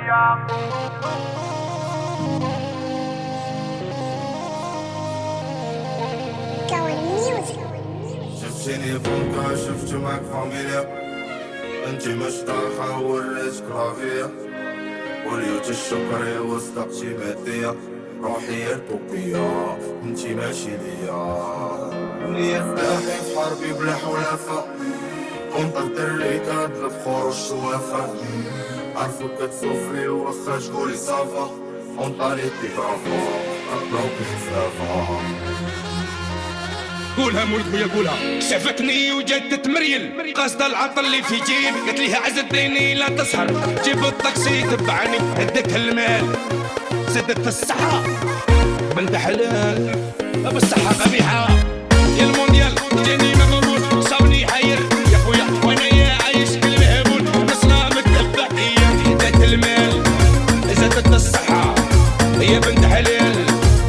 شفتيني بونكا شفت معك فاميليا، انتي مش طايحة وريتك لافيا، وليوت الشكر وصدقتي مادية، روحي البوبية انتي ماشي ليا. نية فلاحي في حربي بلا حلافة، كنت دري كنطلب خروج شوافة، عرفوك كتسوفلي وخا تقولي صافا، ونطالي بيكرافا نطلعو بزافا. قولها مول خويا قولها. شافتني وجات تمريل قاصدة العطل اللي في جيب، قالت ليها عز الديني لا تسهر، جيب الطاكسي تبعني اديتها المال زادت الصحة بنت حلال بالصحة قبيحة. يا المونديال جاني مغبون صابني حير يا خويا وانا عايش كالمهبول، نصنا متبعية زادت المال زادت الصحة هي بنت حلال.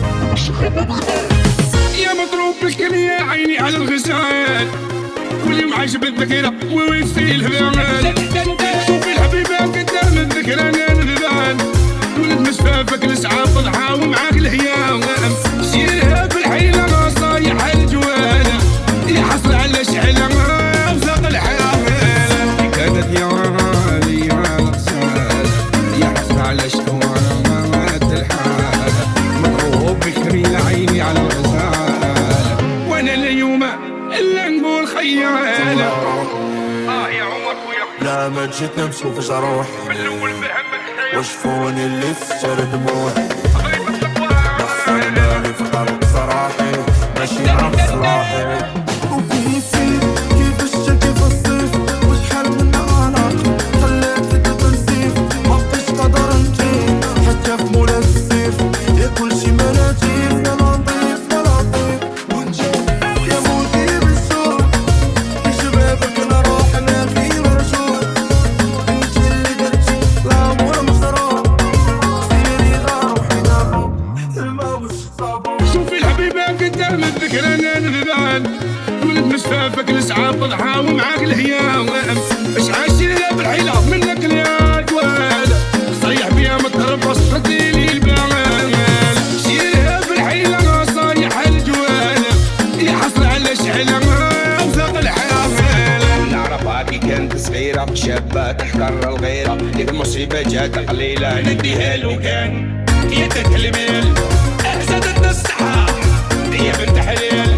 يا مضروب بالكلية عيني على الغزال، كل يوم عايش بالذكرى ويفي الهبال، شوفي الحبيبة قدام الذكرى انا الهبال، ولد مسفافك الاسعاف ضحى ومعاك الهيام، سيرها بالحيلة نصايح الجوالة، يا حصل على شعلة وزاق الحياة، كادت يا غالي يا الغزال، يا حصل على شكوى مات الحالة، مضروب بالكلية عيني على الغزال، وانا اليوم الا نقول خيالة. يا عمر خويا لا ما جيت نمشي فاش روحي، من الاول فهمت وشفوني اللي فشر دموعي، دخل بالي في طريق صراحي ماشي عم صلاحي. وكيفي كيفاش كيف الصيف وشحال من علاقة خليتك تنسيف، ما بقيتش قادر نجيب حتى في مولا السيف، يا كلشي مناتيف يا لطيف يا لطيف، ونجيب يا مودي بالسوق كي شبابك انا روحنا غير رجول، انت اللي درتي الامور مخروق، سيري روحي نابو الماء والصابون. شوفي الحبيبة قدام الذكرى انا الهبال، ولد مسفافك الاسعاف ضحى ومعاك الهيام، اش عاشرها بالحيلة منك الياقوال، صيح بيها متربص رديلي البال، شيلها بالحيلة نصايح الجوال، يا حصل على شعلة وزاق الحياة. نعرفها كي كانت صغيرة شابة تحقر الغيرة، ديك المصيبة جات قليلة نديها لو كان، يا تتلميل زادت الصحة هي بنت حلال.